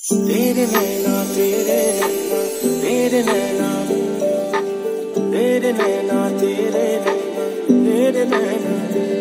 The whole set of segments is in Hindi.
तेरे नैना तेरे नैना तेरे नैना तेरे नैना तेरे नैना तेरे नैना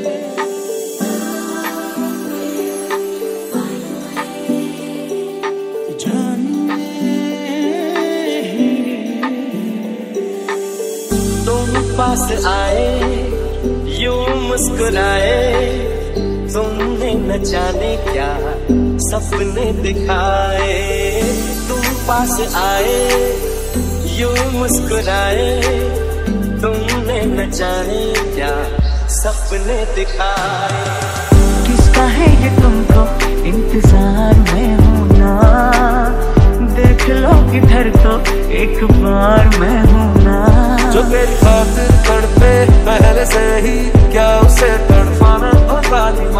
तुम पास आए यूं मुस्कुराए, तुमने न जाने क्या सपने दिखाए। तुम पास आए यूं मुस्कुराए, तुमने न जाने क्या सपने दिखाए। किसका है ये तुमको इंतजार में हूँ ना, देख लो किधर तो एक बार मैं हूँ ना। जो तेरी खातिर तड़पे पहले से ही, क्या उसे तड़पाना ओ जालिमा,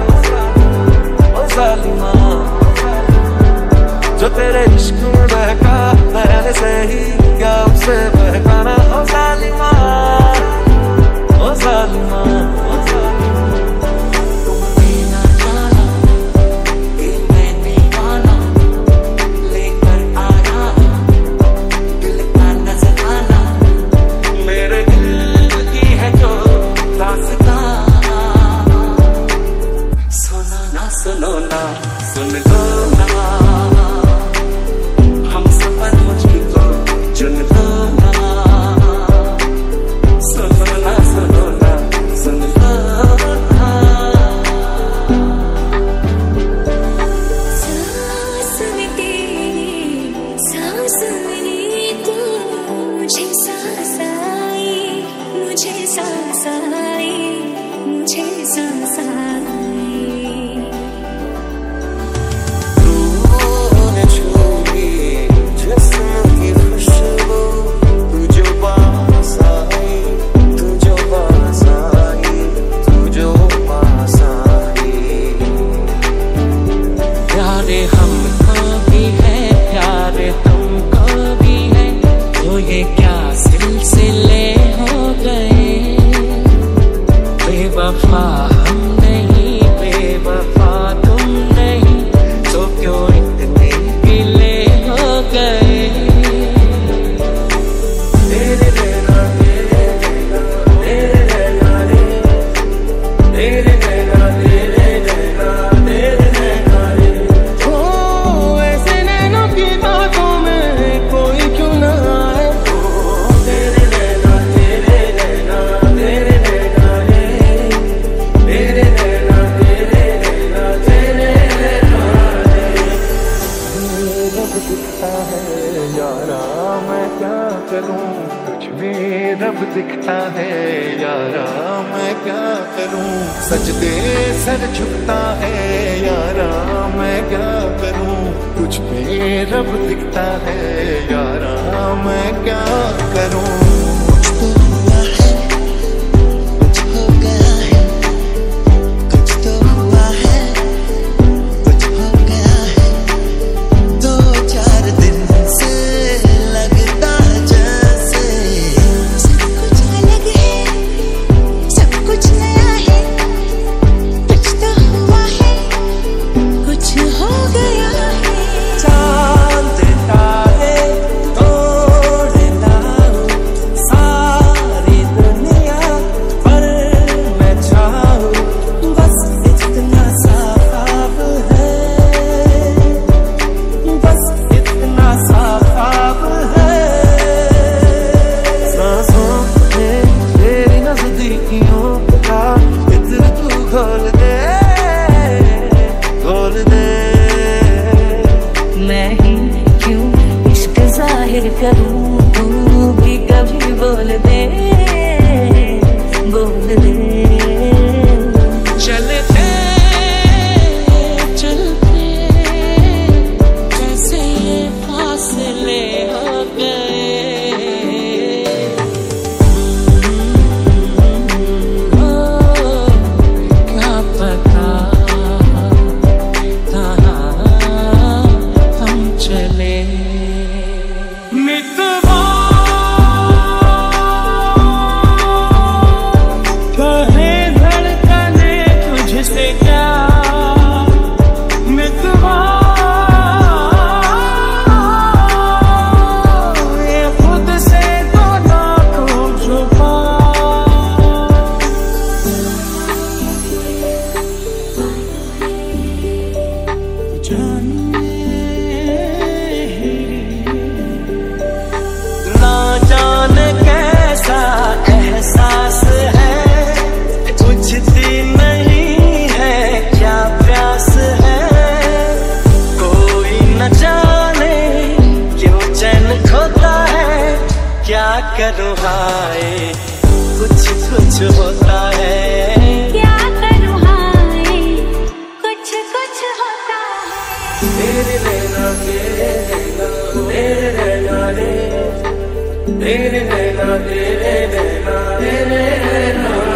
ओ जालिमा। जो तेरे इश्क में बहका पहले से ही, क्या उसे बहकाना ओ जालिमा, ओ जालिमा। सुनो ना सुन लो ना, हम सफर मुझको चुन लो ना। सुनो ना सुनो ना सुन लो ना। सांस में तेरी सांस में तू, मुझे सांस आई, मुझे सांस आई, मुझे सांस आई। हमको भी है प्यार तुमको भी है, तो ये क्या सिलसिले हो गए। बेवफा हम नहीं, बेवफा तुम नहीं, तो क्यों इतने गिले हो गए। तेरे नैना तेरे नैना तेरे नैना रे, तेरे नैना तेरे नैना तेरे नैना रे। कुछ भी रब दिखता है यारा, मैं क्या करूं। सजदे सर झुकता है यारा, मैं क्या करूं। कुछ भी रब दिखता है यारा, मैं क्या करूं। करूं तू भी कभी बोल दे, बोल दे। चलते चलते कैसे ये फासले हो गए। क्या पता कहाँ हम चले। मित्र तेरे नैना तेरे नैना तेरे नैना रे, तेरे नैना तेरे नैना तेरे नैना।